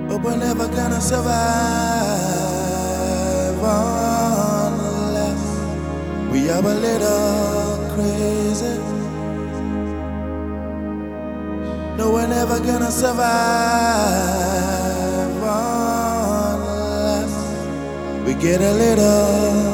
but we're never gonna survive unless we are a little crazy. No, we're never gonna survive unless we get a little